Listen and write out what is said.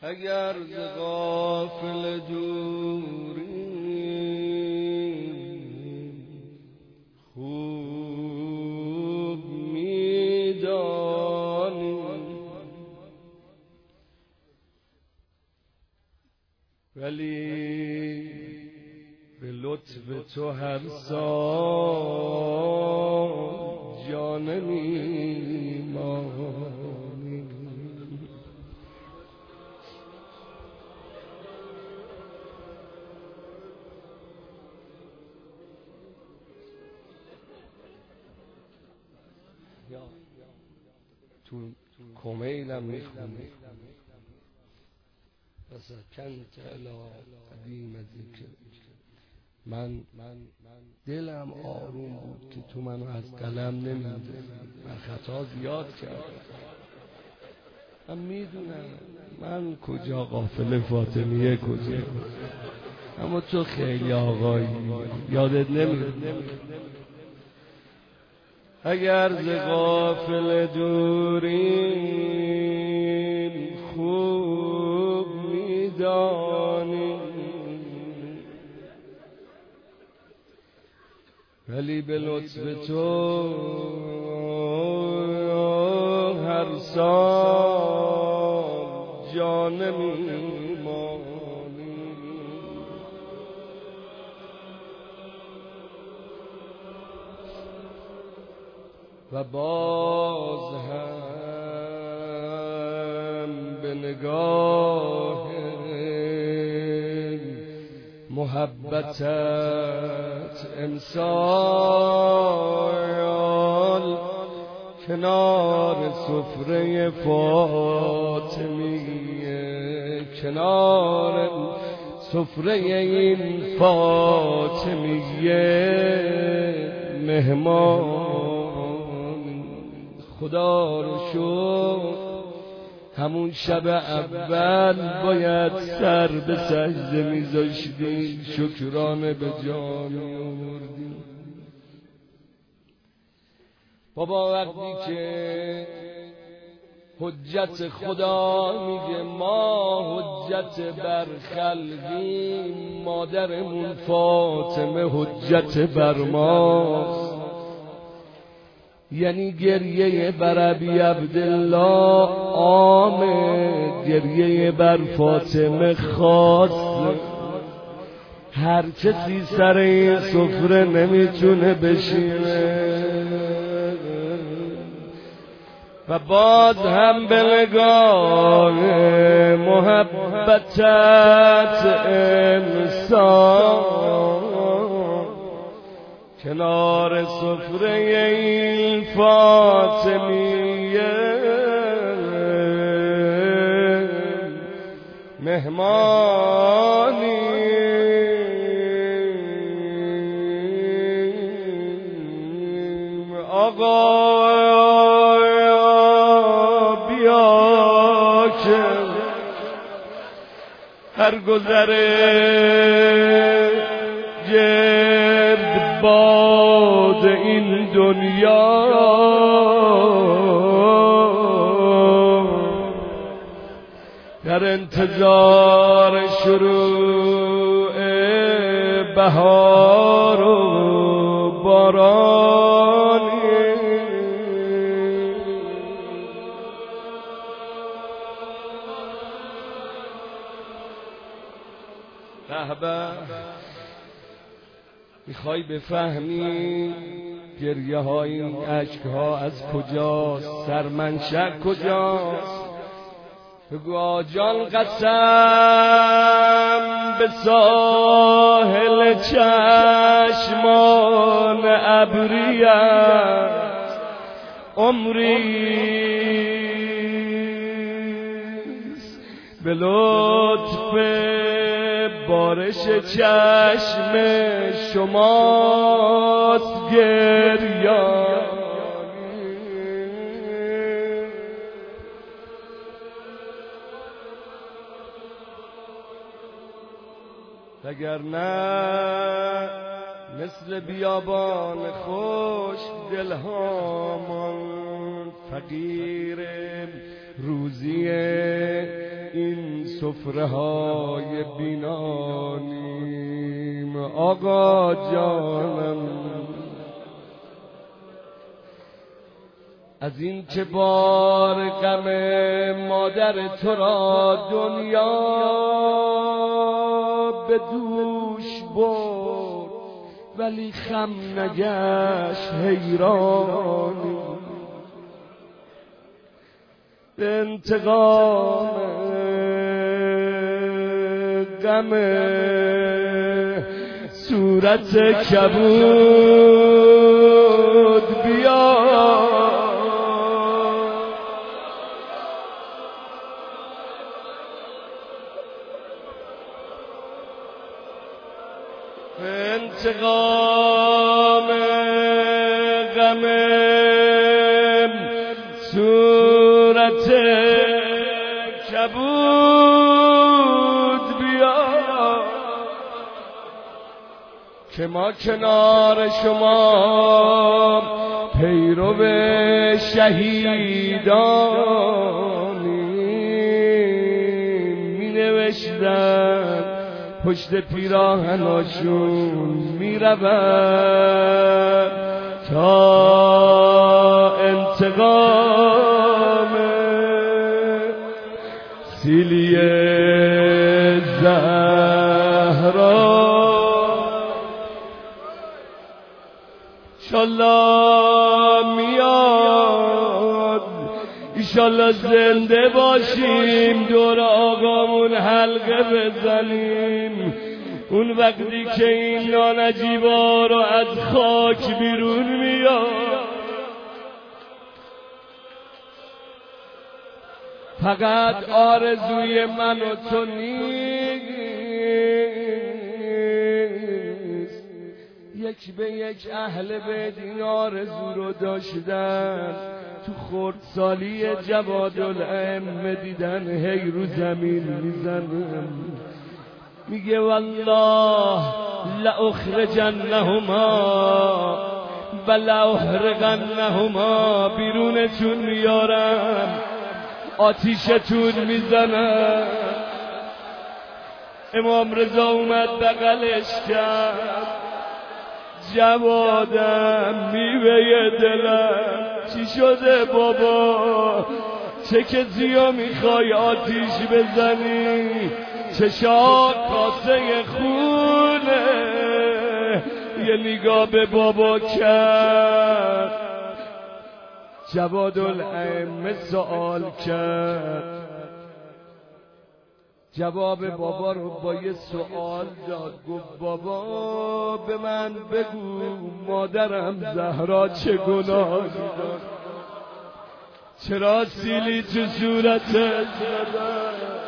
اگر ز غافل دوری خوب میدانی، ولی به لطف تو هر سال جان میمانی. تو کمیلم میخونی بس کنت الا قدیم ذکر. من دلم آروم بود که تو منو از قلم نمیندازی. من خطا زیاد کردم، من میدونم من کجا غافل فاطمیه کجا، اما تو خیلی آقایی یادت نمیاد. اگر ز غافل دوریم خوب میدانی، ولی به لطف تو هر سال جان میمانی. و باز هم به نگاه محبتت امسال کنار سفره فاطمیه، کنار سفره این فاطمیه مهمان. خدا رو شکر همون شب اول باید سر به سجده میذاشتیم، شکرانه به جا می‌آوردیم. بابا وقتی که حجت خدا میگه ما حجت بر خلقیم، مادرمون فاطمه حجت بر ماست، یعنی گریه بر ابی عبدالله عامه، گریه بر فاطمه خاص. هر کسی سر این سفره نمیتونه بشینه. و باز هم به نگاه محبتت انسان کنار سفره این فاطمیه مهمانی. آقا بیا که هر گذره گرد باد این دنیا در انتظار شروع بهار و بارانی. به میخوای بفهمی گریه های این اشک ها از کجاست، سرمنشأ کجاست؟ بگو آجان قسم به ساحل چشمان ابریت عمریست، به لطف بارش چشم شماست گریان. اگر نه مثل بیابان خوش دلهامان فقیر روزی این سفره های بینانیم آقا جانم، از این که بار غم مادر تو را دنیا به دوش برد ولی خم نگشت حیرانی، به انتقام غم صورت کبود بیا، انتقام غم صورت کبود بیا که ما کنار شما پیرو شهیدانیم، می نوشتن پشت پیراهناشون می رود تا انتقام سیلی زهرا انشالله میاد، انشالله زنده باشیم دور آقامون حلقه بزنیم، اون وقتی که این نانجیبا رو از خاک بیرون میاد. فقط آرزوی من و تو نیست، یک به یک اهل بیت این آرزو رو داشتن، تو خردسالی جوادالائمه دیدن هی رو زمین میزنن، میگه والله لأخرجنهما و لأحرقنهما، بیرونتون میارم آتیشتون میزنم. امام رضا اومد بغلش کرد، جوادم میوه دلم چی شده بابا، چه کسیو میخوای آتیش بزنی، چشا کاسه خونه، یه نگاه به بابا کرد. جوادالائمه سوال کرد، جواب بابا رو با یه سوال داد، گفت بابا به من بگو مادرم زهرا چه گناهی داشت، چرا سیلی تو صورتت زدن؟